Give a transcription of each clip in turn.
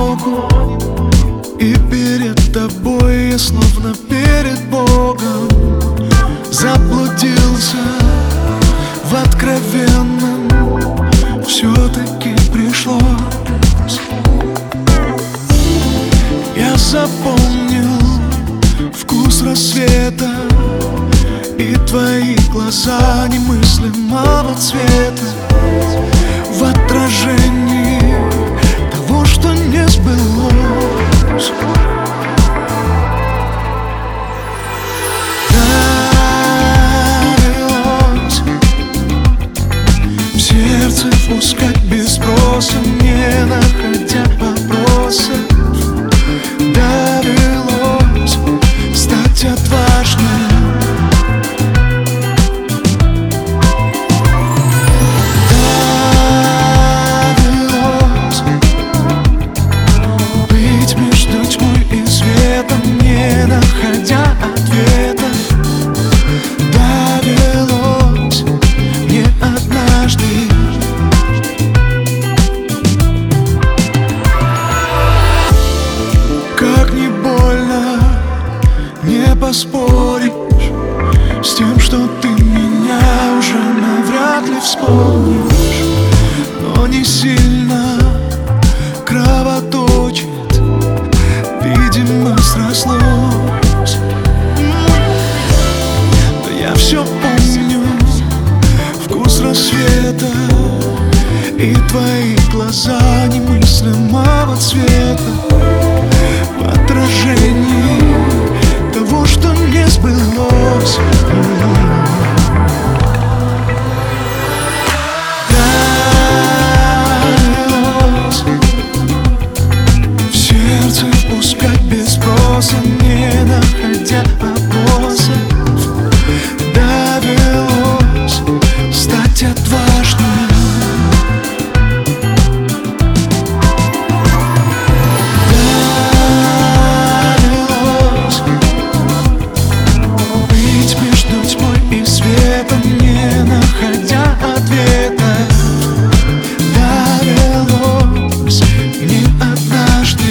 могу. И перед тобой я словно перед Богом заблудился в откровенном. Все-таки пришлось. Я запомнил вкус рассвета и твои глаза немыслимого цвета в отражении того, что не сбылось. Довелось в сердце впускать без спроса, не находя вопросов. Довелось стать отважным. Не находя ответа, довелось мне однажды. Как не больно, не поспоришь с тем, что ты меня уже навряд ли вспомнишь. Но не сильно кровоточит, видимо, срослось. Но я все помню вкус рассвета и твои глаза немыслимого цвета в отражении того, что не сбылось. Впускать без спроса, не находя вопросов. Довелось стать отважным. Довелось быть между тьмой и светом, не находя ответа. Довелось мне однажды.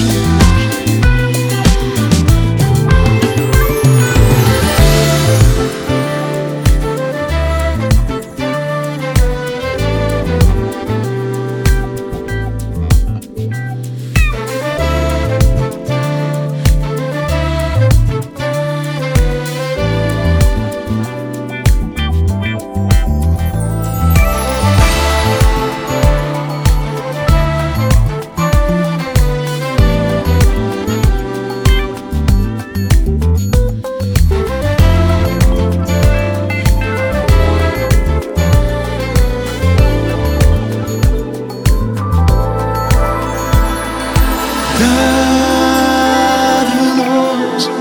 Довелось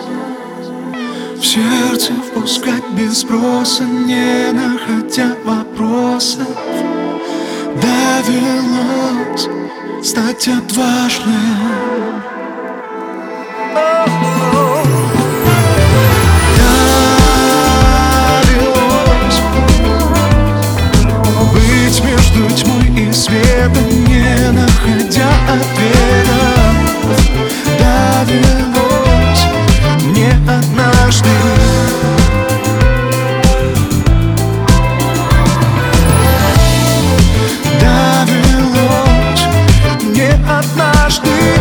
в сердце впускать без спроса, не находя вопросов. Довелось стать отважным. Довелось быть между тьмой и светом, не находя ответа. Довелось мне однажды. Довелось мне однажды.